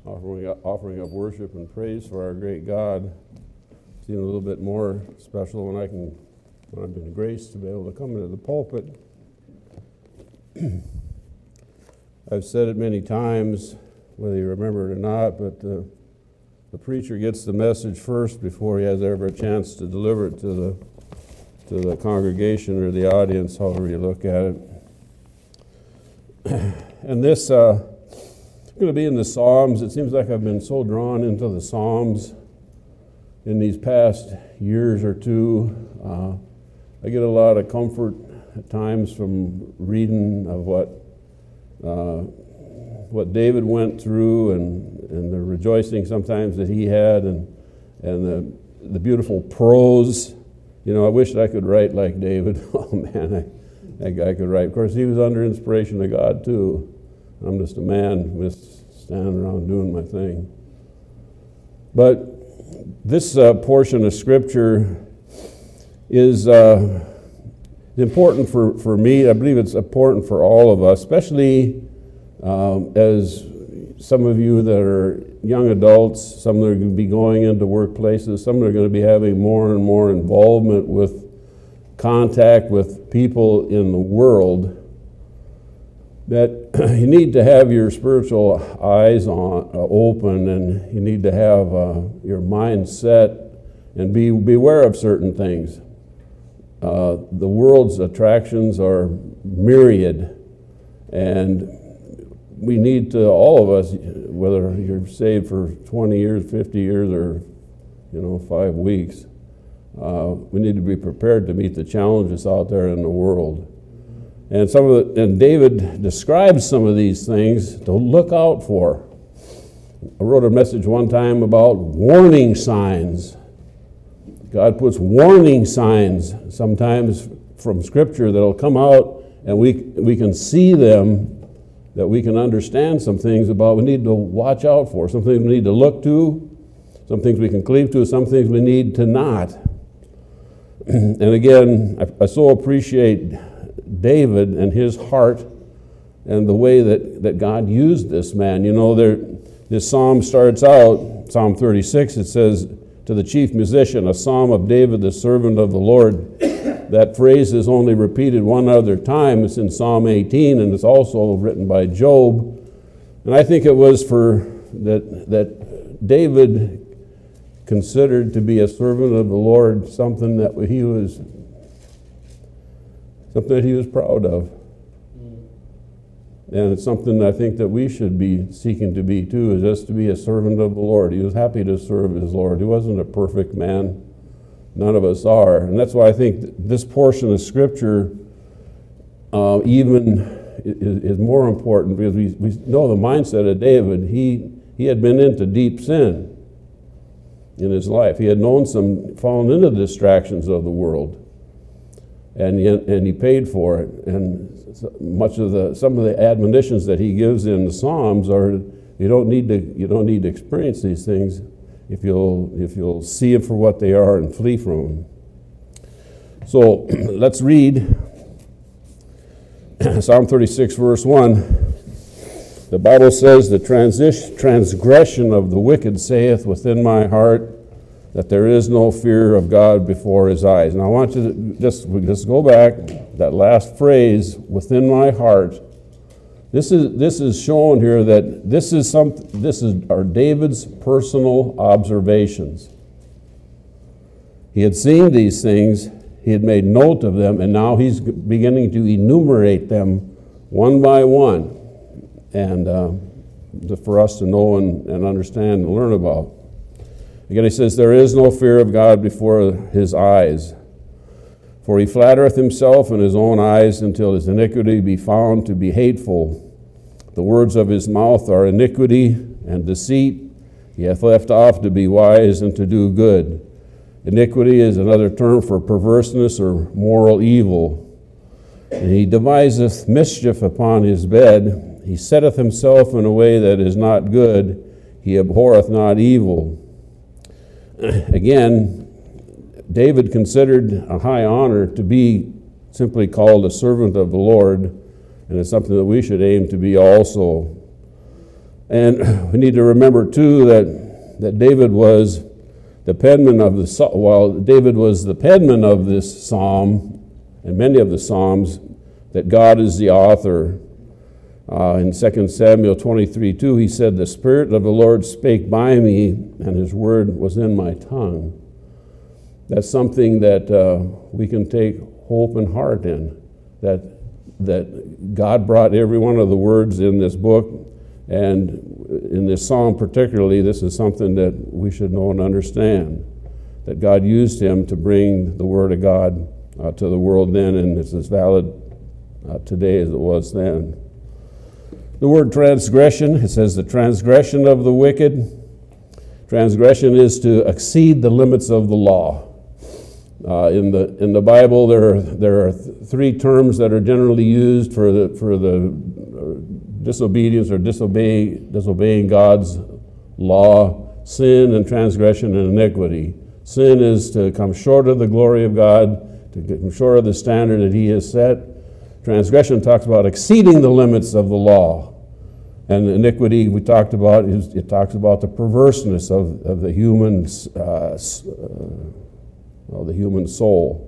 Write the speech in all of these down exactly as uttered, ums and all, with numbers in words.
offering up, offering up worship and praise for our great God. It's even a little bit more special when I can, when I've been graced to be able to come into the pulpit. I've said it many times, whether you remember it or not, but the, the preacher gets the message first before he has ever a chance to deliver it to the to the congregation or the audience, however you look at it. And this uh, is going to be in the Psalms. It seems like I've been so drawn into the Psalms in these past years or two. Uh, I get a lot of comfort at times from reading of what uh, what David went through and, and the rejoicing sometimes that he had and and the the beautiful prose. You know, I wish I could write like David. Oh man, I, that guy could write. Of course, he was under inspiration of God too. I'm just a man, just standing around doing my thing. But this uh, portion of Scripture is uh, important for, for me. I believe it's important for all of us, especially um, as some of you that are young adults, some that are going to be going into workplaces, some that are going to be having more and more involvement with contact with people in the world, that you need to have your spiritual eyes on uh, open, and you need to have uh, your mind set and be beware of certain things. Uh, the world's attractions are myriad, and we need to, all of us, whether you're saved for twenty years, fifty years, or, you know, five weeks, uh, we need to be prepared to meet the challenges out there in the world. And some of the, and David describes some of these things to look out for. I wrote a message one time about warning signs. God puts warning signs sometimes from Scripture that'll come out, and we we can see them, that we can understand some things about we need to watch out for, some things we need to look to, some things we can cleave to, some things we need to not. And again, I, I so appreciate David and his heart and the way that, that God used this man. You know, there, this psalm starts out, Psalm thirty-six, it says, to the chief musician, a psalm of David, the servant of the Lord. That phrase is only repeated one other time. It's in Psalm eighteen, and it's also written by Job. And I think it was for that that David considered to be a servant of the Lord something that he was something that he was proud of. And it's something I think that we should be seeking to be too, is just to be a servant of the Lord. He was happy to serve his Lord. He wasn't a perfect man. None of us are. And that's why I think this portion of Scripture uh, even is, is more important, because we, we know the mindset of David. He, he had been into deep sin in his life. He had known some, fallen into the distractions of the world. And he, and he paid for it. And much of the some of the admonitions that he gives in the Psalms are you don't need to you don't need to experience these things if you'll if you'll see them for what they are and flee from them. So let's read Psalm thirty-six, verse one. The Bible says, the transis- transgression of the wicked saith within my heart, that there is no fear of God before his eyes. And I want you to just, just go back, that last phrase, within my heart. This is this is shown here that this is some this is are David's personal observations. He had seen these things, he had made note of them, and now he's beginning to enumerate them one by one, and uh, for us to know and, and understand and learn about. Again, he says, there is no fear of God before his eyes. For he flattereth himself in his own eyes until his iniquity be found to be hateful. The words of his mouth are iniquity and deceit. He hath left off to be wise and to do good. Iniquity is another term for perverseness or moral evil. And he deviseth mischief upon his bed. He setteth himself in a way that is not good. He abhorreth not evil. Again, David considered a high honor to be simply called a servant of the Lord, and it's something that we should aim to be also. And we need to remember too that, that David was the penman of the, while David was the penman of this psalm, and many of the psalms, that God is the author. Uh, in Second Samuel twenty-three two, he said, "The Spirit of the Lord spake by me, and his word was in my tongue." That's something that uh, we can take hope and heart in, that, that God brought every one of the words in this book, and in this psalm particularly, this is something that we should know and understand, that God used him to bring the word of God uh, to the world then, and it's as valid uh, today as it was then. The word transgression, it says the transgression of the wicked. Transgression is to exceed the limits of the law. Uh, in the in the Bible, there are there are th- three terms that are generally used for the for the disobedience or disobey disobeying God's law: sin and transgression and iniquity. Sin is to come short of the glory of God, to come short of the standard that He has set. Transgression talks about exceeding the limits of the law. And iniquity, we talked about, is, it talks about the perverseness of, of the human, uh, uh, well, the human soul.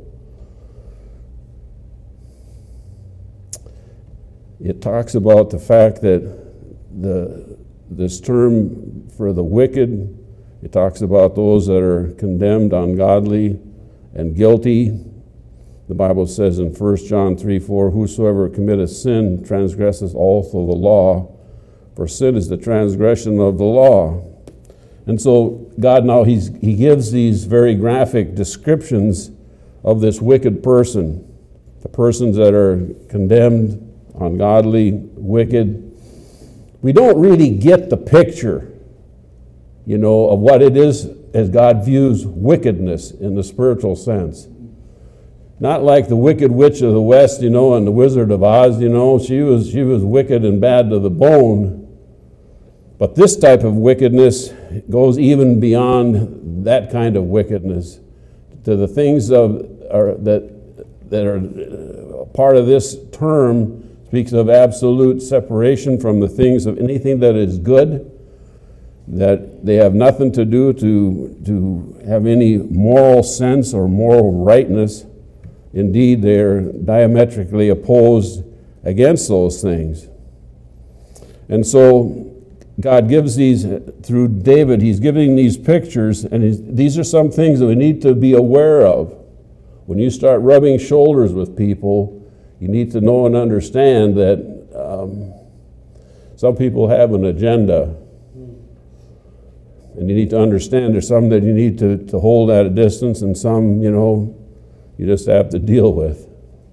It talks about the fact that the this term for the wicked, it talks about those that are condemned, ungodly, and guilty. The Bible says in First John three four, "Whosoever committeth sin transgresseth also the law, for sin is the transgression of the law." And so God now, he's, he gives these very graphic descriptions of this wicked person, the persons that are condemned, ungodly, wicked. We don't really get the picture, you know, of what it is as God views wickedness in the spiritual sense. Not like the Wicked Witch of the West, you know, and the Wizard of Oz, you know, she was she was wicked and bad to the bone. But this type of wickedness goes even beyond that kind of wickedness to the things of are, that that are part of this term. Speaks of absolute separation from the things of anything that is good, that they have nothing to do to to have any moral sense or moral rightness. Indeed, they are diametrically opposed against those things. And so God gives these, through David, he's giving these pictures, and he's, these are some things that we need to be aware of. When you start rubbing shoulders with people, you need to know and understand that um, some people have an agenda. And you need to understand there's some that you need to, to hold at a distance, and some, you know, you just have to deal with.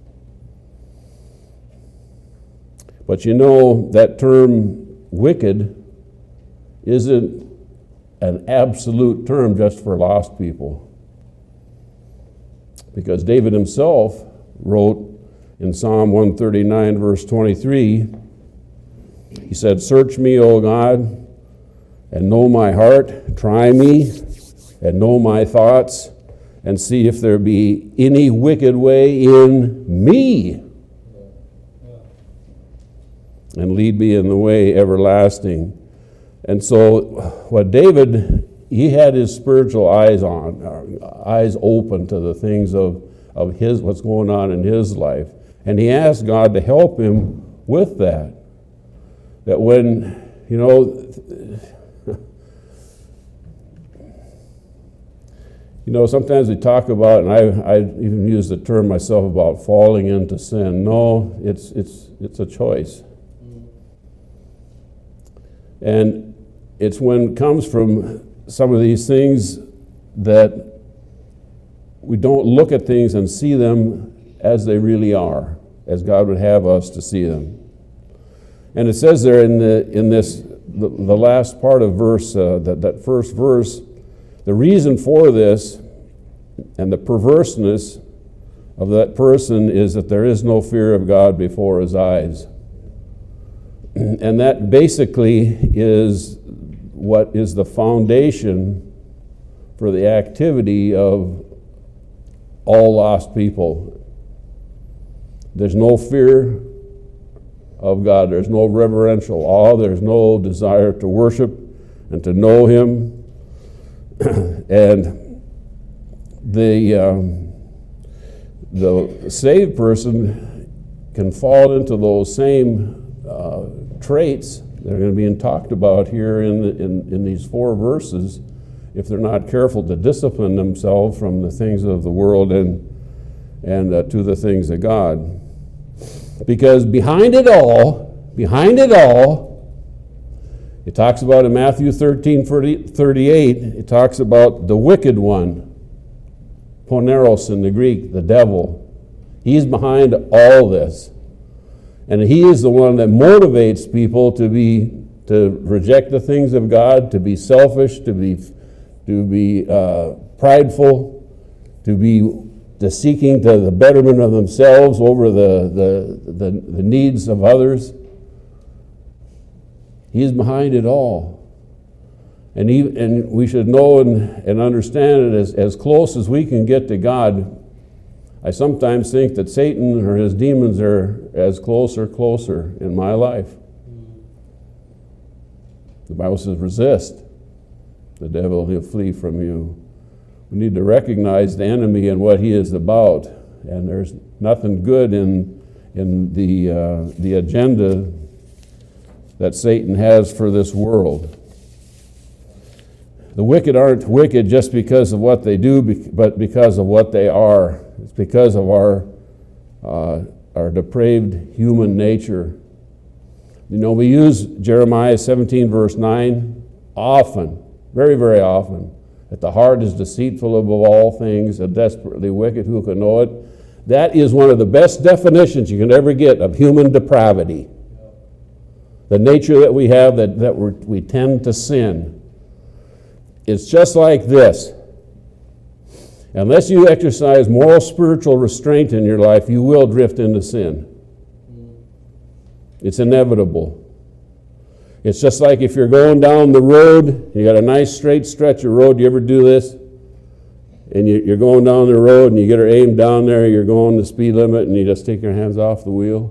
But you know, that term wicked isn't an absolute term just for lost people. Because David himself wrote in Psalm one thirty-nine, verse twenty-three, he said, "Search me, O God, and know my heart. Try me and know my thoughts, and see if there be any wicked way in me, and lead me in the way everlasting." And so what David, he had his spiritual eyes on, eyes open to the things of, of his, what's going on in his life. And he asked God to help him with that. That when, you know, you know, sometimes we talk about, and I, I even use the term myself about falling into sin. No, it's it's it's a choice. And it's when it comes from some of these things that we don't look at things and see them as they really are, as God would have us to see them. And it says there in the in this the, the last part of verse uh, that that first verse, the reason for this and the perverseness of that person is that there is no fear of God before his eyes. And that basically is what is the foundation for the activity of all lost people. There's no fear of God. There's no reverential awe. There's no desire to worship and to know Him. And the um, the saved person can fall into those same uh, traits that are going to be talked about here in, the, in in these four verses if they're not careful to discipline themselves from the things of the world and and uh, to the things of God. Because behind it all, behind it all, it talks about in Matthew thirteen thirty-eight, it talks about the wicked one, Poneros in the Greek, the devil. He's behind all this. And he is the one that motivates people to be, to reject the things of God, to be selfish, to be, to be uh, prideful, to be to seeking to the betterment of themselves over the, the, the, the needs of others. He is behind it all. And, he, and we should know and, and understand it as, as close as we can get to God. I sometimes think that Satan or his demons are as close or closer in my life. The Bible says, resist the devil, he'll flee from you. We need to recognize the enemy and what he is about, and there's nothing good in in the uh, the agenda that Satan has for this world. The wicked aren't wicked just because of what they do, but because of what they are. It's because of our uh, our depraved human nature. You know, we use Jeremiah seventeen verse nine often, very, very often. That the heart is deceitful above all things and desperately wicked, who can know it? That is one of the best definitions you can ever get of human depravity. The nature that we have, that, that we're, we tend to sin. It's just like this. Unless you exercise moral spiritual restraint in your life, you will drift into sin. It's inevitable. It's just like if you're going down the road, you got a nice straight stretch of road. You ever do this? And you, you're going down the road and you get her aimed down there, you're going the speed limit and you just take your hands off the wheel.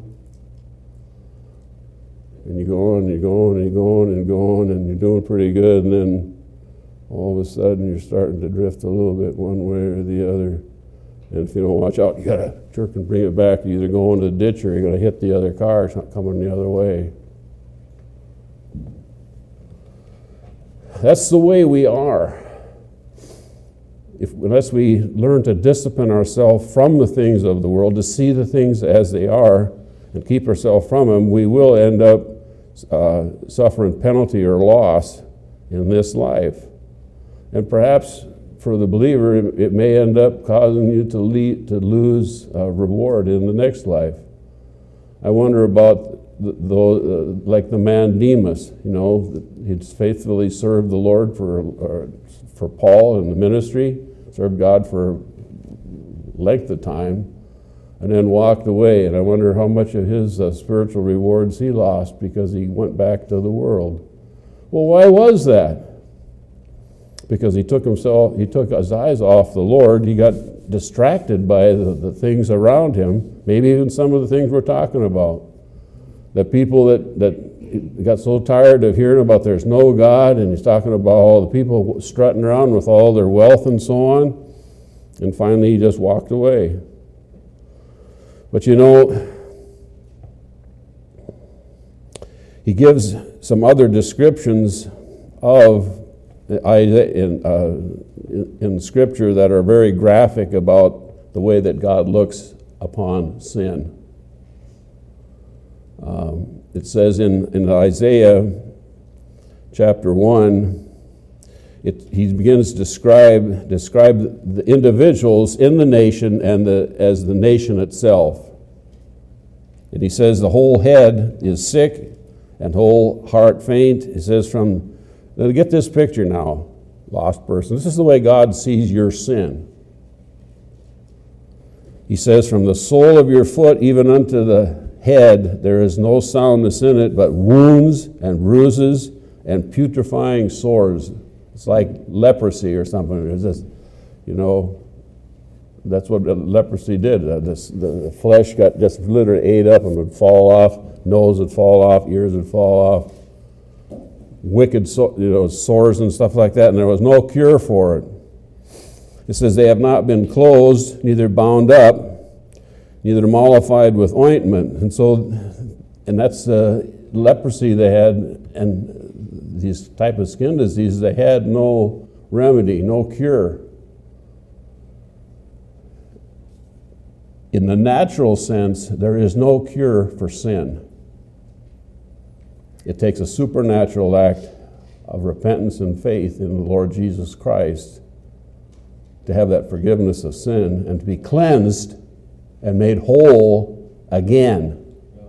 And you're going and you're going and you're going and going and you're doing pretty good, and then all of a sudden you're starting to drift a little bit one way or the other. And if you don't watch out, you got to jerk and bring it back. You're either going to the ditch or you're going to hit the other car. It's not coming the other way. That's the way we are. If, unless we learn to discipline ourselves from the things of the world, to see the things as they are, and keep ourselves from them, we will end up uh, suffering penalty or loss in this life. And perhaps for the believer, it, it may end up causing you to, lead, to lose uh, reward in the next life. I wonder about the, the, uh, like the man Demas, you know, he'd faithfully served the Lord for uh, for Paul in the ministry, served God for length of time, and then walked away. And I wonder how much of his uh, spiritual rewards he lost because he went back to the world. Well, why was that? Because he took himself, he took his eyes off the Lord. He got distracted by the, the things around him, maybe even some of the things we're talking about. The people that, that got so tired of hearing about there's no God, and he's talking about all the people strutting around with all their wealth and so on, and finally he just walked away. But you know, he gives some other descriptions of in, uh, in Scripture that are very graphic about the way that God looks upon sin. Um, it says in, in Isaiah chapter one, it, he begins to describe, describe the individuals in the nation and the, as the nation itself. And he says the whole head is sick and whole heart faint. He says from, now get this picture now, lost person. This is the way God sees your sin. He says from the sole of your foot even unto the head, there is no soundness in it, but wounds and bruises and putrefying sores. It's like leprosy or something. It's just, you know, That's what leprosy did. Uh, this, the flesh got just literally ate up and would fall off. Nose would fall off. Ears would fall off. Wicked, so, you know, sores and stuff like that, and there was no cure for it. It says they have not been closed, neither bound up, neither mollified with ointment. And so, and that's uh, leprosy they had, and these type of skin diseases, they had no remedy, no cure. In the natural sense, there is no cure for sin. It takes a supernatural act of repentance and faith in the Lord Jesus Christ to have that forgiveness of sin and to be cleansed and made whole again.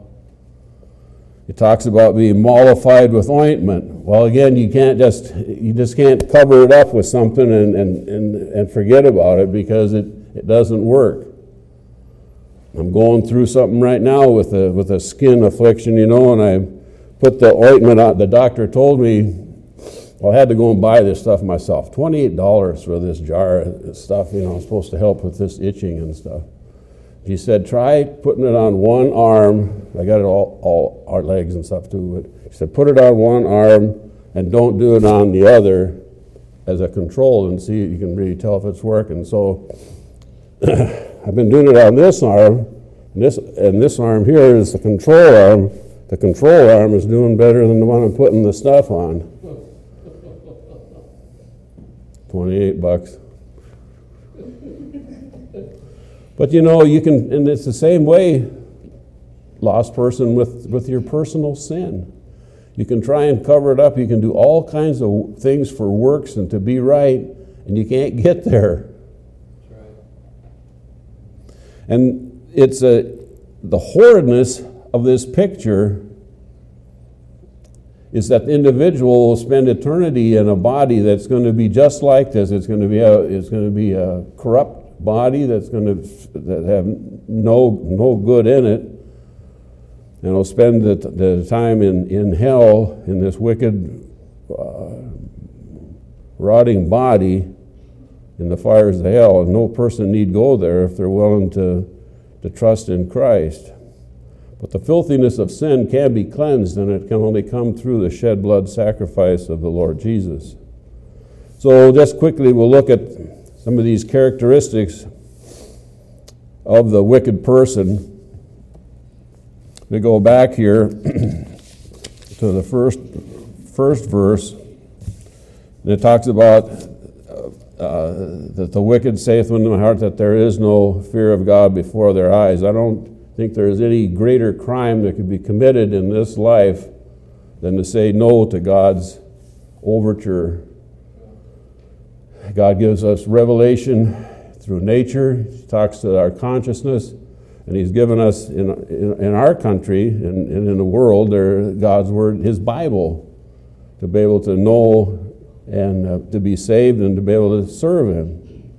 It talks about being mollified with ointment. Well, again, you can't just you just can't cover it up with something and and, and, and forget about it, because it, it doesn't work. I'm going through something right now with a with a skin affliction, you know, and I put the ointment on. The doctor told me, well, I had to go and buy this stuff myself. twenty-eight dollars for this jar of stuff, you know, it's supposed to help with this itching and stuff. He said, try putting it on one arm. I got it all, all our legs and stuff too, but he said, put it on one arm and don't do it on the other as a control, and see, you can really tell if it's working. So I've been doing it on this arm, and this, and this arm here is the control arm. The control arm is doing better than the one I'm putting the stuff on. twenty-eight bucks. But you know, you can, and it's the same way, lost person, with, with your personal sin. You can try and cover it up. You can do all kinds of things for works and to be right, and you can't get there. That's right. And it's a, the horridness of this picture is that the individual will spend eternity in a body that's going to be just like this. It's going to be a, it's going to be a corrupt body that's going to that have no no good in it, and will spend the, the time in, in hell in this wicked, uh, rotting body in the fires of hell. And no person need go there if they're willing to to trust in Christ. But the filthiness of sin can be cleansed, and it can only come through the shed blood sacrifice of the Lord Jesus. So just quickly, we'll look at some of these characteristics of the wicked person. We go back here to the first first verse, and it talks about uh, that the wicked saith in my heart that there is no fear of God before their eyes. I don't think there is any greater crime that could be committed in this life than to say no to God's overture. God gives us revelation through nature. He talks to our consciousness, and He's given us in in, in our country and, and in the world there God's Word, His Bible, to be able to know and uh, to be saved and to be able to serve Him.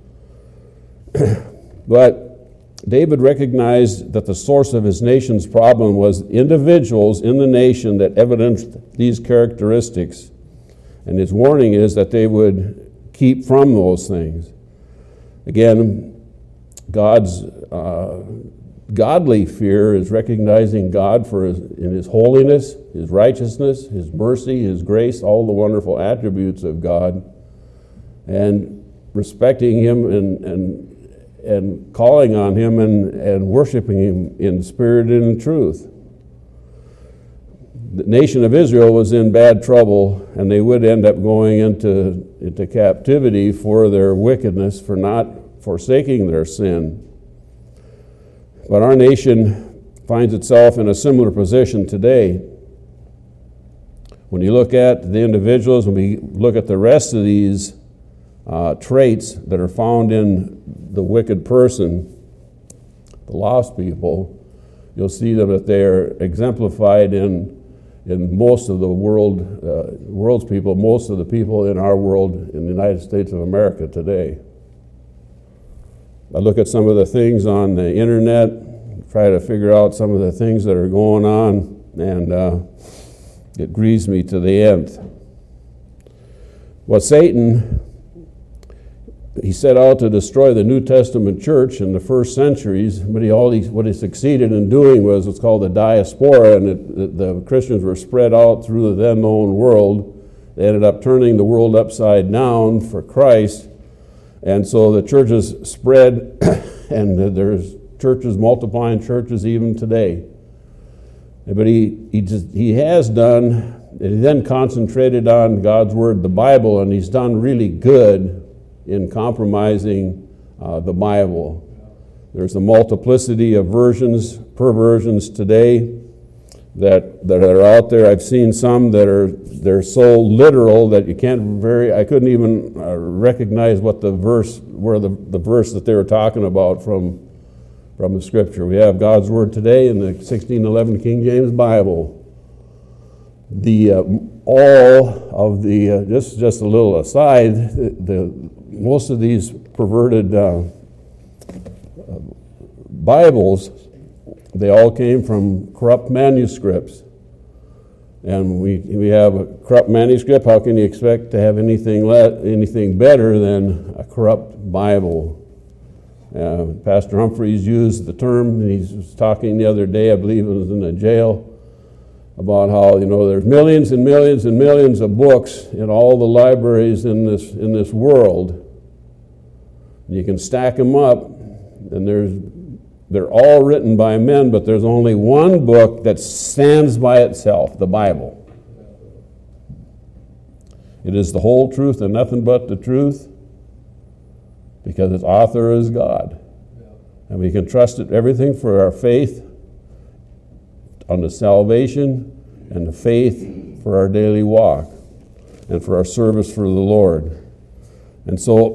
But David recognized that the source of his nation's problem was individuals in the nation that evidenced these characteristics. And his warning is that they would keep from those things. Again, God's uh, godly fear is recognizing God for his, in His holiness, His righteousness, His mercy, His grace, all the wonderful attributes of God, and respecting Him and, and and calling on Him and, and worshiping Him in spirit and in truth. The nation of Israel was in bad trouble, and they would end up going into, into captivity for their wickedness, for not forsaking their sin. But our nation finds itself in a similar position today. When you look at the individuals, when we look at the rest of these uh, traits that are found in the wicked person, the lost people, you'll see them that they are exemplified in in most of the world, uh, world's people, most of the people in our world in the United States of America today. I look at some of the things on the internet, try to figure out some of the things that are going on, and uh, it grieves me to the end. Well, Satan he set out to destroy the New Testament church in the first centuries, but he, all he, what he succeeded in doing was what's called the diaspora, and it, the, the Christians were spread out through the then known world. They ended up turning the world upside down for Christ, and so the churches spread, and there's churches multiplying churches even today. But he he just, he has done, he then concentrated on God's Word, the Bible, and he's done really good in compromising uh, the Bible. There's a multiplicity of versions, perversions today that that are out there. I've seen some that are they're so literal that you can't very. I couldn't even uh, recognize what the verse, where the, the verse that they were talking about from from the Scripture. We have God's Word today in the sixteen eleven King James Bible. The uh, all of the uh, just just a little aside. The, the most of these perverted uh, Bibles, they all came from corrupt manuscripts. And we we have a corrupt manuscript. How can you expect to have anything le- anything better than a corrupt Bible? Uh, Pastor Humphreys used the term, and he was talking the other day, I believe it was in a jail, about how, you know, there's millions and millions and millions of books in all the libraries in this in this world. You can stack them up, and there's they're all written by men, but there's only one book that stands by itself, the Bible. It is the whole truth and nothing but the truth, because its author is God. And we can trust it, everything for our faith unto salvation, and the faith for our daily walk, and for our service for the Lord. And so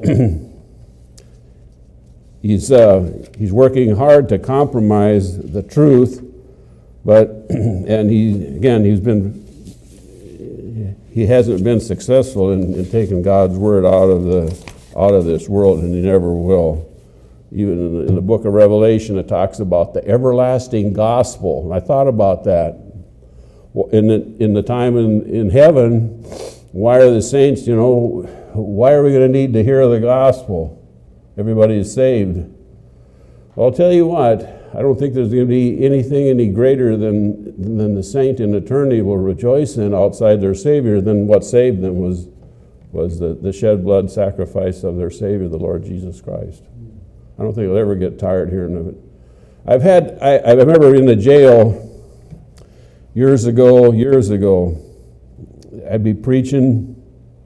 He's uh, he's working hard to compromise the truth, but and he again he's been he hasn't been successful in, in taking God's Word out of the out of this world, and he never will. Even in the, in the book of Revelation, it talks about the everlasting gospel. And I thought about that. In the in the time in, in heaven, why are the saints? You know, why are we going to need to hear the gospel? Everybody is saved. Well, I'll tell you what, I don't think there's going to be anything any greater than than the saint in eternity will rejoice in outside their Savior than what saved them was was the, the shed blood sacrifice of their Savior, the Lord Jesus Christ. I don't think I'll ever get tired hearing of it. I've had, I, I remember in the jail years ago, years ago, I'd be preaching,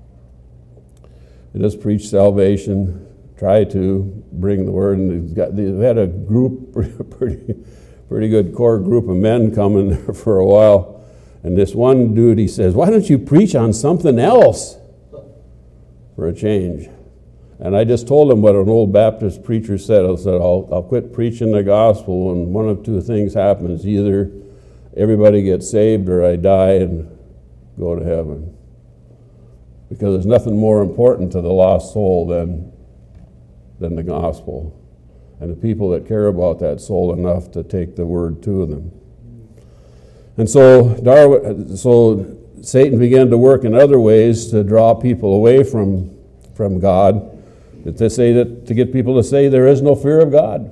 I just preach salvation, try to bring the word, and got, they had a group, pretty, pretty good core group of men coming there for a while, and this one dude, he says, why don't you preach on something else for a change? And I just told him what an old Baptist preacher said. I said, I'll, I'll quit preaching the gospel when one of two things happens. Either everybody gets saved or I die and go to heaven. Because there's nothing more important to the lost soul than than the gospel, and the people that care about that soul enough to take the word to them. And so Darwin, so Satan began to work in other ways to draw people away from from God, to say that to get people to say there is no fear of God.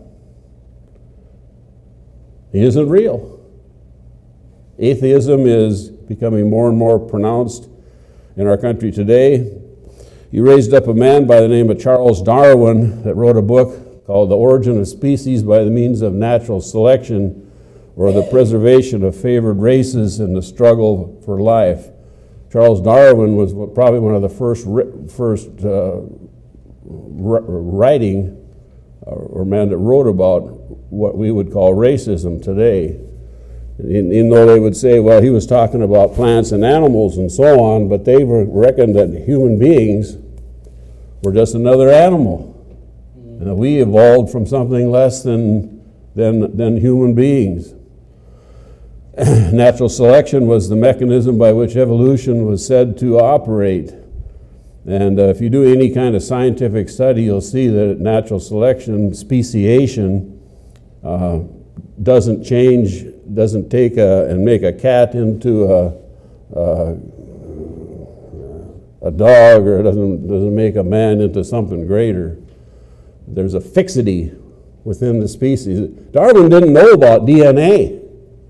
He isn't real. Atheism is becoming more and more pronounced in our country today. He raised up a man by the name of Charles Darwin that wrote a book called The Origin of Species by the Means of Natural Selection, or the Preservation of Favored Races and the Struggle for Life. Charles Darwin was probably one of the first first uh, writing or man that wrote about what we would call racism today. Even though they would say, well, he was talking about plants and animals and so on, but they reckoned that human beings were just another animal. And that we evolved from something less than, than, than human beings. Natural selection was the mechanism by which evolution was said to operate. And uh, if you do any kind of scientific study, you'll see that natural selection, speciation, uh, doesn't change, doesn't take a, and make a cat into a, a a dog, or it doesn't, doesn't make a man into something greater. There's a fixity within the species. Darwin didn't know about D N A.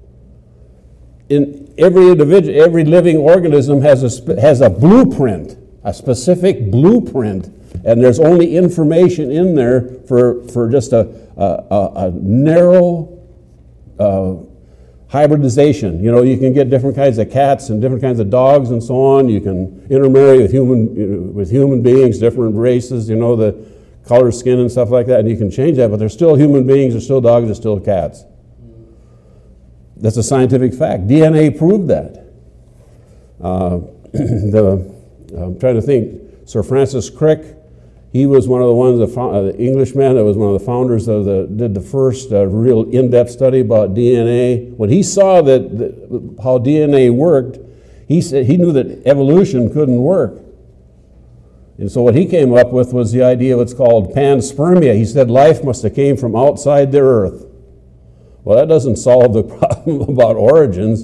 In every individual, every living organism has a, has a blueprint, a specific blueprint, and there's only information in there for, for just a, a, a narrow uh, hybridization. You know, you can get different kinds of cats and different kinds of dogs and so on. You can intermarry with human, you know, with human beings, different races, you know, the color, skin, and stuff like that, and you can change that, but they're still human beings, they're still dogs, they're still cats. That's a scientific fact. D N A proved that. Uh, the, I'm trying to think, Sir Francis Crick, he was one of the ones, the, uh, the Englishman that was one of the founders of the, did the first uh, real in-depth study about D N A. When he saw that, that how D N A worked, he said he knew that evolution couldn't work. And so what he came up with was the idea of what's called panspermia. He said life must have came from outside the earth. Well, that doesn't solve the problem about origins.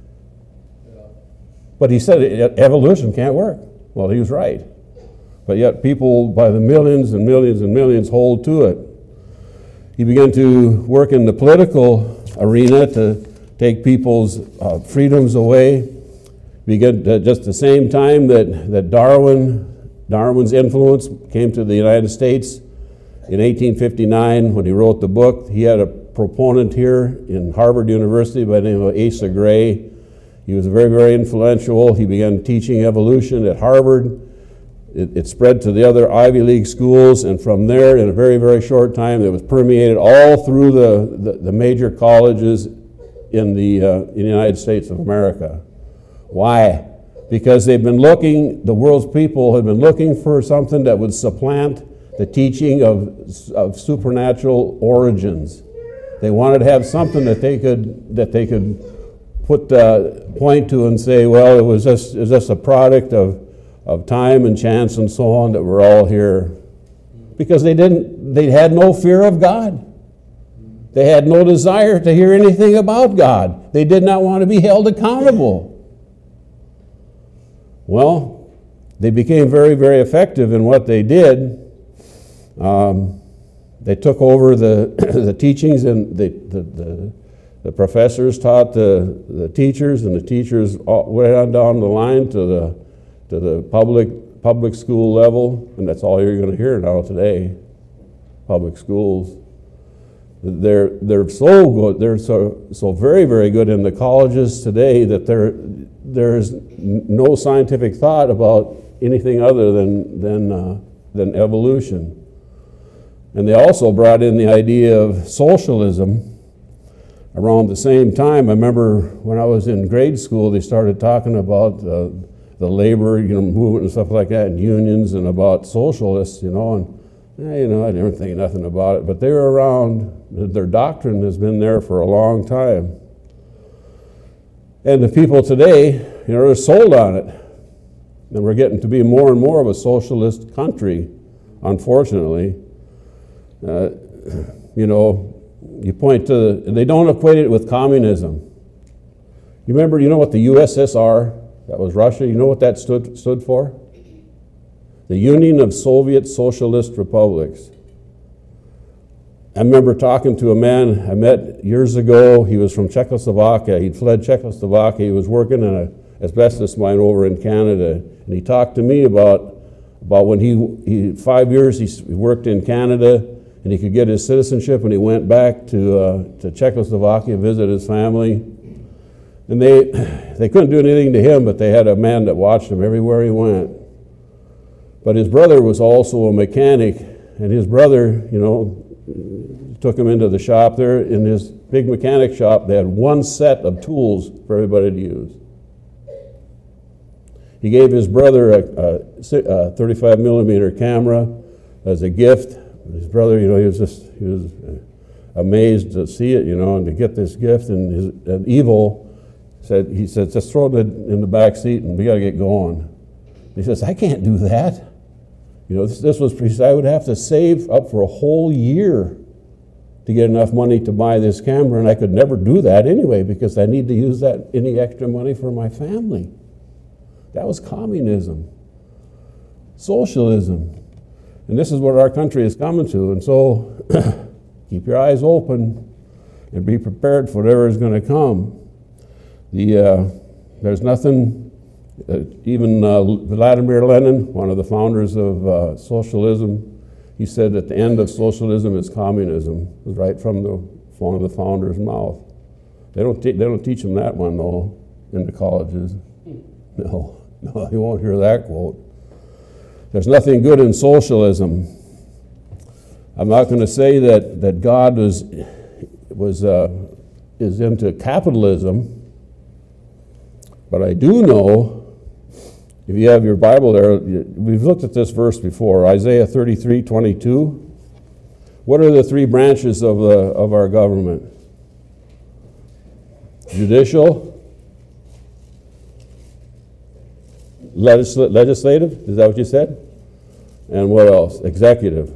But he said evolution can't work. Well, he was right. But yet people by the millions and millions and millions hold to it. He began to work in the political arena to take people's uh, freedoms away. Began at just the same time that, that Darwin Darwin's influence came to the United States in eighteen fifty-nine when he wrote the book. He had a proponent here in Harvard University by the name of Asa Gray. He was very, very influential. He began teaching evolution at Harvard. It, it spread to the other Ivy League schools, and from there, in a very, very short time, it was permeated all through the, the, the major colleges in the, uh, in the United States of America. Why? Because they've been looking, the world's people have been looking for something that would supplant the teaching of, of supernatural origins. They wanted to have something that they could that they could put uh, point to and say, well, it was just it was just a product of of time and chance and so on that we're all here, because they didn't they had no fear of God. They had no desire to hear anything about God. They did not want to be held accountable. Well, they became very, very effective in what they did. Um, they took over the the teachings, and the, the, the, the professors taught the, the teachers, and the teachers all, went on down the line to the to the public public school level, and that's all you're going to hear now today. Public schools. They're they're so good. They're so so very, very good in the colleges today that there there's no scientific thought about anything other than than uh, than evolution. And they also brought in the idea of socialism around the same time. I remember when I was in grade school, they started talking about uh, the labor, you know, movement and stuff like that, and unions, and about socialists, you know, and eh, you know, I didn't think nothing about it, but they were around. Their doctrine has been there for a long time. And the people today, you know, are sold on it. And we're getting to be more and more of a socialist country, unfortunately. Uh, you know, you point to, the, they don't equate it with communism. You remember, you know what the U S S R, that was Russia, you know what that stood, stood for? The Union of Soviet Socialist Republics. I remember talking to a man I met years ago. He was from Czechoslovakia. He'd fled Czechoslovakia. He was working in an asbestos mine over in Canada. And he talked to me about, about when he, he, five years he worked in Canada, and he could get his citizenship, and he went back to, uh, to Czechoslovakia, visit his family. And they, they couldn't do anything to him, but they had a man that watched him everywhere he went. But his brother was also a mechanic, and his brother, you know, took him into the shop there. In his big mechanic shop, they had one set of tools for everybody to use. He gave his brother a, a, a thirty-five millimeter camera as a gift. His brother, you know, he was just, he was amazed to see it, you know, and to get this gift. And, his, and Evil said, he said, just throw it in the back seat and we got to get going. He says, I can't do that. You know, this, this was, he said, I would have to save up for a whole year to get enough money to buy this camera, and I could never do that anyway because I need to use that any extra money for my family. That was communism. Socialism. And this is what our country is coming to. And so keep your eyes open and be prepared for whatever is going to come. The, uh, there's nothing, uh, even uh, Vladimir Lenin, one of the founders of uh, socialism, he said at the end of socialism is communism. It was right from the, one of the founders' mouth. They don't, te- they don't teach them that one, though, in the colleges. No, no, you won't hear that quote. There's nothing good in socialism. I'm not going to say that, that God was, was, uh, is into capitalism, but I do know, if you have your Bible there, we've looked at this verse before, Isaiah thirty-three twenty-two. What are the three branches of, the, of our government? Judicial, legisl- legislative, is that what you said? And what else? Executive.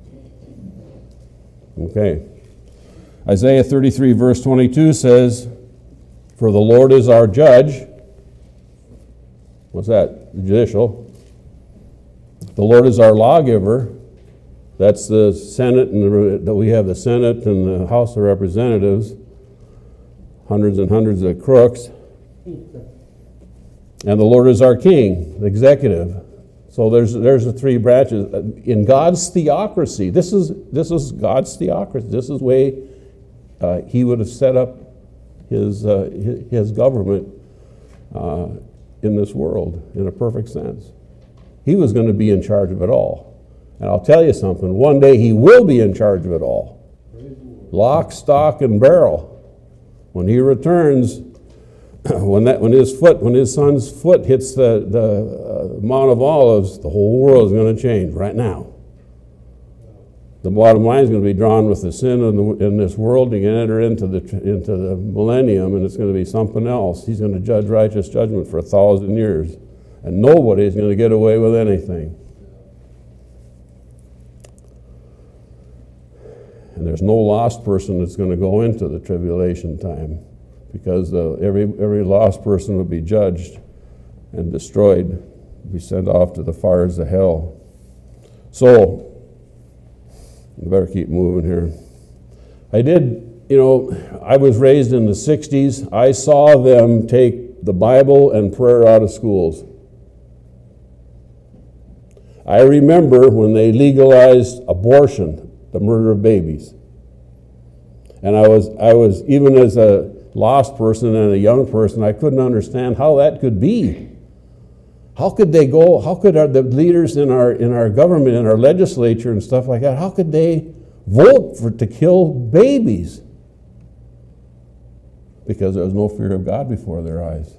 Okay. Isaiah thirty-three verse twenty-two says, "For the Lord is our judge." What's that? Judicial. "The Lord is our lawgiver." That's the Senate, and the, we have the Senate and the House of Representatives, hundreds and hundreds of crooks. "And the Lord is our king," the executive. So there's there's the three branches in God's theocracy. This is this is God's theocracy. This is the way uh, He would have set up His uh, his, his government uh, in this world in a perfect sense. He was going to be in charge of it all, and I'll tell you something. One day He will be in charge of it all, lock, stock, and barrel. When He returns. When that, when his foot, when his son's foot hits the, the uh, Mount of Olives, the whole world is going to change right now. The bottom line is going to be drawn with the sin in, the, in this world. You can enter into the into the millennium, and it's going to be something else. He's going to judge righteous judgment for a thousand years, and nobody is going to get away with anything. And there's no lost person that's going to go into the tribulation time, because uh, every every lost person will be judged and destroyed, be sent off to the fires of hell. So, I better keep moving here. I did, you know, I was raised in the sixties. I saw them take the Bible and prayer out of schools. I remember when they legalized abortion, the murder of babies. And I was, I was even as a lost person and a young person, I couldn't understand how that could be. How could they go, how could our, the leaders in our in our government, in our legislature and stuff like that, how could they vote for to kill babies? Because there was no fear of God before their eyes.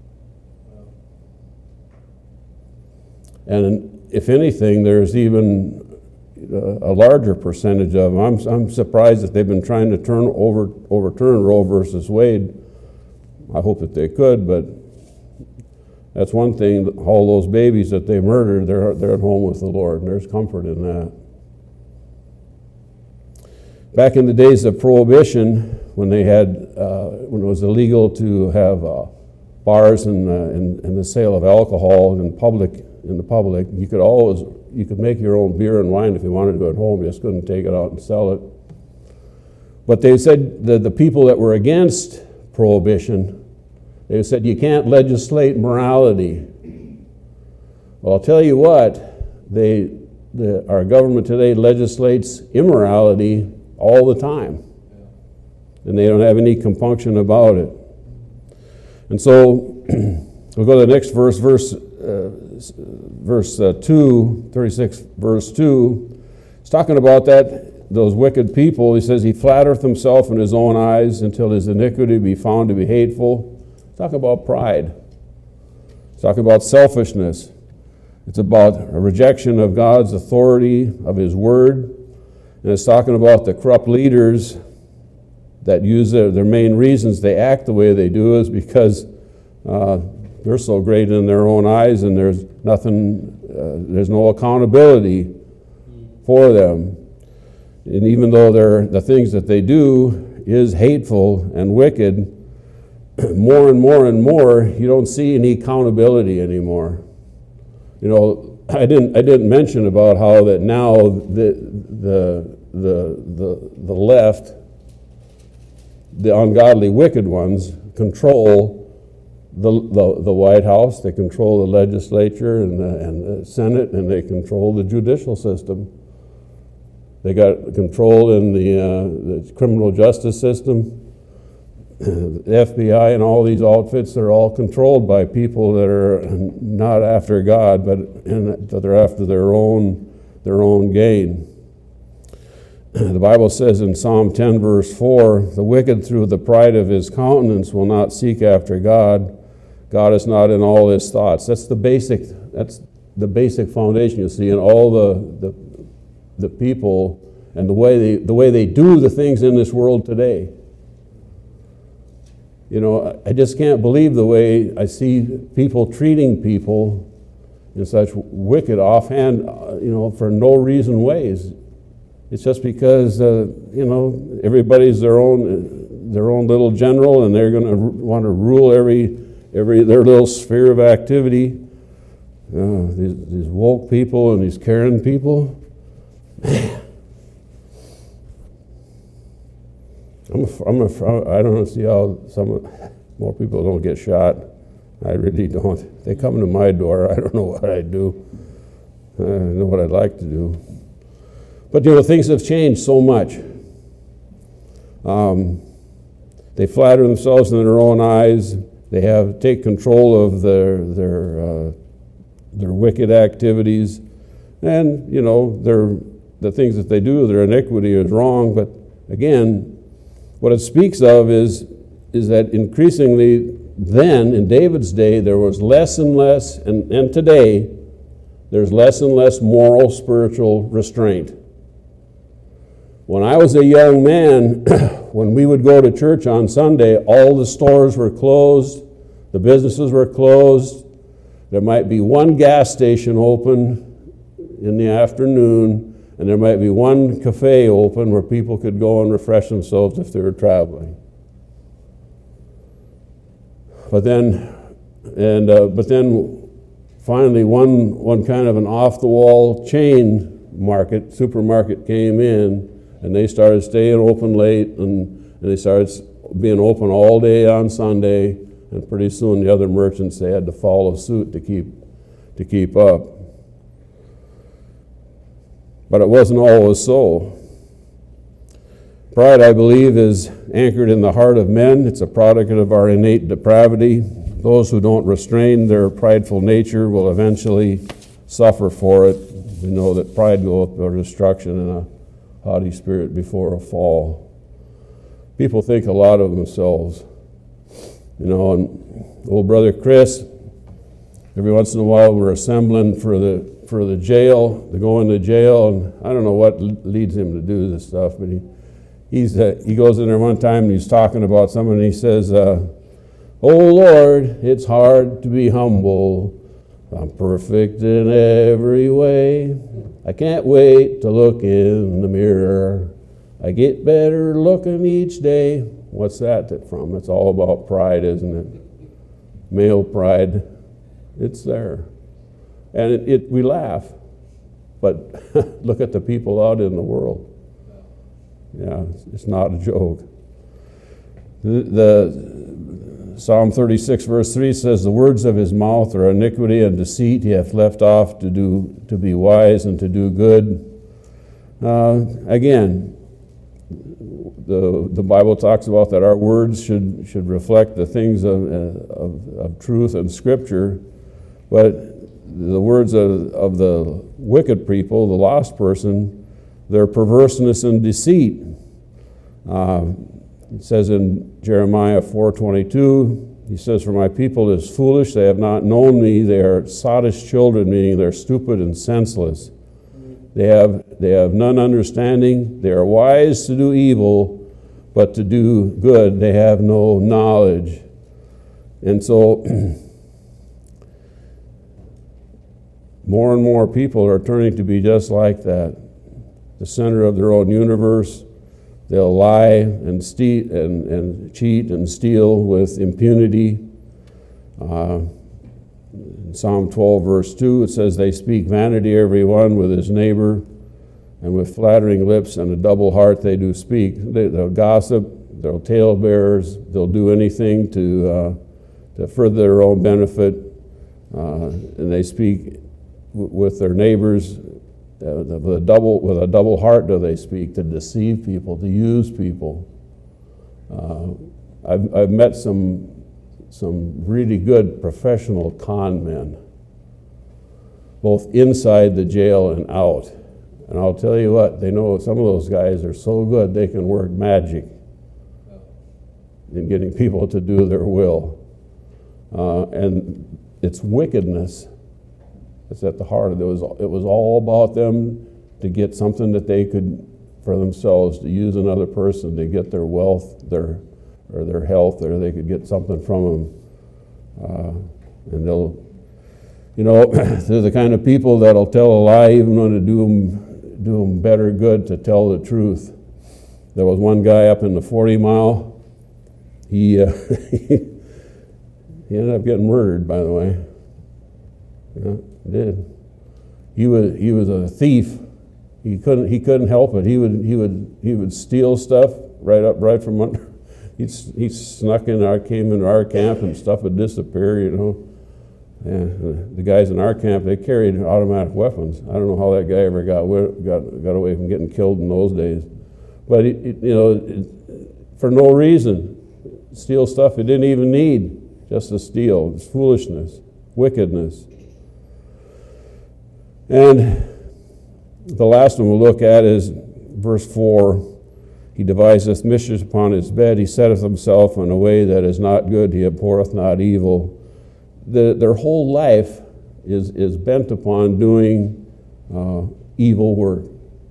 And if anything, there's even a larger percentage of them. I'm, I'm surprised that they've been trying to turn over overturn Roe versus Wade. I hope that they could, but that's one thing. All those babies that they murdered, they're they're at home with the Lord, and there's comfort in that. Back in the days of Prohibition, when they had uh, when it was illegal to have uh, bars and, uh, and and the sale of alcohol in public in the public, you could always you could make your own beer and wine if you wanted to at home. You just couldn't take it out and sell it. But they said that the people that were against Prohibition, they said you can't legislate morality. Well, I'll tell you what, they the, our government today legislates immorality all the time, and they don't have any compunction about it. And so we'll go to the next verse, verse uh, verse uh, two, thirty-six, verse two. It's talking about that, those wicked people. He says, "He flattereth himself in his own eyes until his iniquity be found to be hateful." It's talking about pride. It's talking about selfishness. It's about a rejection of God's authority, of His Word. And it's talking about the corrupt leaders that use their, their main reasons they act the way they do is because uh, they're so great in their own eyes, and there's nothing, uh, there's no accountability for them. And even though they're, the things that they do is hateful and wicked, more and more and more, you don't see any accountability anymore. You know, I didn't I didn't mention about how that now the the the the, the left, the ungodly wicked ones, control the, the the White House, they control the legislature and the, and the Senate, and they control the judicial system. They got control in the, uh, the criminal justice system. The F B I and all these outfits, they're all controlled by people that are not after God, but in, that they're after their own their own gain. The Bible says in Psalm ten, verse four, the wicked through the pride of his countenance will not seek after God. God is not in all his thoughts. That's the basic. That's the basic foundation you see in all the the, the people and the way they the way they do the things in this world today. You know, I just can't believe the way I see people treating people in such wicked, offhand, uh, you know, for no reason ways. It's just because, uh, you know, everybody's their own their own little general, and they're going to r- want to rule every every their little sphere of activity. Uh, these, these woke people and these caring people, man. I'm a, I'm a, I don't see how some more people don't get shot. I really don't. They come to my door, I don't know what I'd do. I don't know what I'd like to do. But, you know, things have changed so much. Um, they flatter themselves in their own eyes. They have take control of their their uh, their wicked activities, and you know, their the things that they do, their iniquity is wrong. But again, what it speaks of is, is that increasingly then, in David's day, there was less and less, and, and today, there's less and less moral, spiritual restraint. When I was a young man, when we would go to church on Sunday, all the stores were closed, the businesses were closed, there might be one gas station open in the afternoon, and there might be one cafe open where people could go and refresh themselves if they were traveling. But then, and uh, but then, finally, one one kind of an off-the-wall chain market supermarket came in, and they started staying open late, and, and they started being open all day on Sunday. And pretty soon, the other merchants, they had to follow suit to keep to keep up. But it wasn't always so. Pride, I believe, is anchored in the heart of men. It's a product of our innate depravity. Those who don't restrain their prideful nature will eventually suffer for it. We know that pride goeth before destruction and a haughty spirit before a fall. People think a lot of themselves. You know, and old brother Chris, every once in a while we're assembling for the for the jail, to go into jail, and I don't know what leads him to do this stuff, but he he's uh, he goes in there one time and he's talking about someone, and he says, uh, "Oh Lord, it's hard to be humble. I'm perfect in every way. I can't wait to look in the mirror. I get better looking each day." What's that from? It's all about pride, isn't it? Male pride. It's there. And it, it, we laugh, but look at the people out in the world. Yeah, it's, it's not a joke. The, the Psalm thirty-six, verse three says, "The words of his mouth are iniquity and deceit. He hath left off to do to be wise and to do good." Uh, again, the the Bible talks about that our words should should reflect the things of of, of truth and Scripture, but the words of, of the wicked people, the lost person, their perverseness and deceit. Uh, it says in Jeremiah four twenty-two, he says, "For my people is foolish, they have not known me, they are sottish children," meaning they're stupid and senseless. They have, they have none understanding, they are wise to do evil, but to do good they have no knowledge. And so, more and more people are turning to be just like that, the center of their own universe. They'll lie and, ste- and, and cheat and steal with impunity. Uh, in Psalm twelve, verse two, it says, they speak vanity every one with his neighbor, and with flattering lips and a double heart they do speak. They, they'll gossip, they'll talebearers, they'll do anything to, uh, to further their own benefit, uh, and they speak w- with their neighbors. Uh, with, a double, with a double heart do they speak, to deceive people, to use people. Uh, I've, I've met some, some really good professional con men, both inside the jail and out. And I'll tell you what, they know some of those guys are so good they can work magic in getting people to do their will. Uh, and it's wickedness that's at the heart of it. It was, it was all about them to get something that they could, for themselves, to use another person to get their wealth, their or their health, or they could get something from them. Uh, and they'll, you know, they're the kind of people that'll tell a lie even when it do them, do them better good to tell the truth. There was one guy up in the forty mile. He, uh, he ended up getting murdered, by the way. Yeah, he did. He was he was a thief. He couldn't he couldn't help it. He would he would he would steal stuff right up right from under. He he snuck in our came into our camp and stuff would disappear, you know. And the guys in our camp, they carried automatic weapons. I don't know how that guy ever got got got away from getting killed in those days. But it, it, you know, it, for no reason, steal stuff he didn't even need, just to steal. It's foolishness, wickedness. And the last one we'll look at is verse four. He deviseth mischief upon his bed. He setteth himself in a way that is not good. He abhorreth not evil. The, their whole life is, is bent upon doing uh, evil work.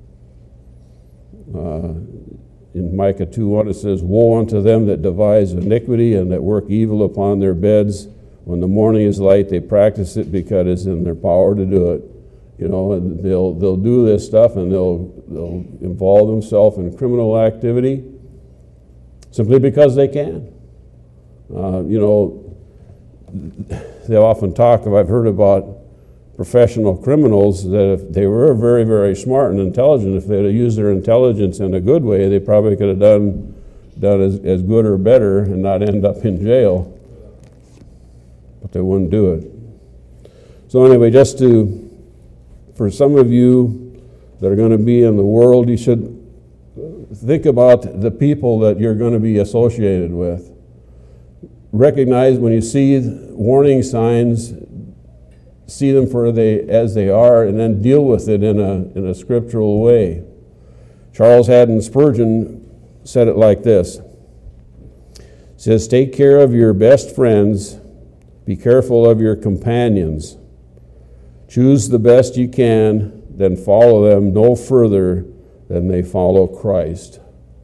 Uh, in Micah two one it says, woe unto them that devise iniquity and that work evil upon their beds. When the morning is light, they practice it because it's in their power to do it. You know, and they'll they'll do this stuff and they'll they'll involve themselves in criminal activity simply because they can. Uh, you know, they often talk, I've heard about professional criminals that if they were very, very smart and intelligent, if they'd have used their intelligence in a good way, they probably could have done done as, as good or better and not end up in jail. But they wouldn't do it. So anyway, just to For some of you that are going to be in the world, you should think about the people that you're going to be associated with. Recognize when you see warning signs, see them for they as they are, and then deal with it in a in a scriptural way. Charles Haddon Spurgeon said it like this. He says, take care of your best friends, be careful of your companions. Choose the best you can, then follow them no further than they follow Christ.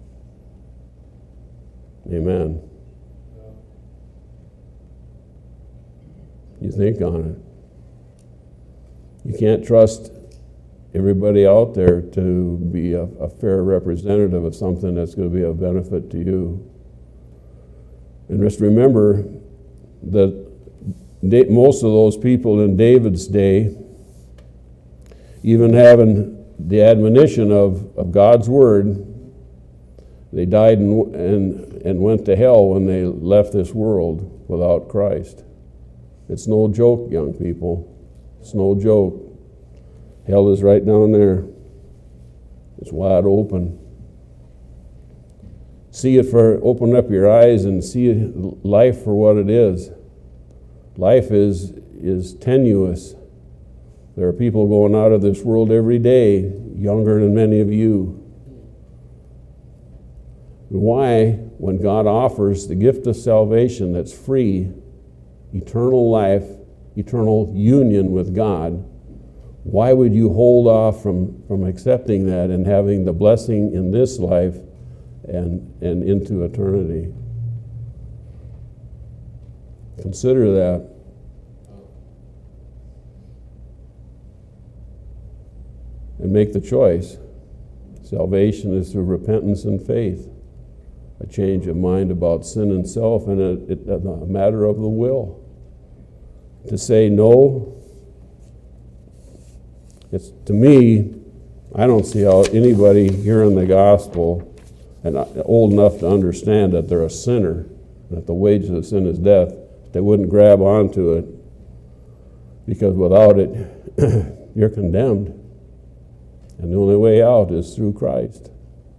Amen. You think on it. You can't trust everybody out there to be a, a fair representative of something that's going to be of benefit to you. And just remember that most of those people in David's day, even having the admonition of, of God's word, they died and, and, and went to hell when they left this world without Christ. It's no joke, young people. It's no joke. Hell is right down there. It's wide open. See it for, open up your eyes and see life for what it is. Life is is tenuous. There are people going out of this world every day, younger than many of you. Why, when God offers the gift of salvation that's free, eternal life, eternal union with God, why would you hold off from, from accepting that and having the blessing in this life and, and into eternity? Consider that. And make the choice. Salvation is through repentance and faith, a change of mind about sin and self, and a, a, a matter of the will. to say no, it's, to me, I don't see how anybody hearing the gospel and old enough to understand that they're a sinner, that the wages of sin is death, they wouldn't grab onto it, because without it, you're condemned. And the only way out is through Christ.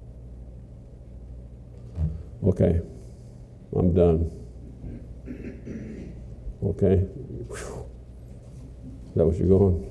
Okay, I'm done. Okay. Is that what you're going?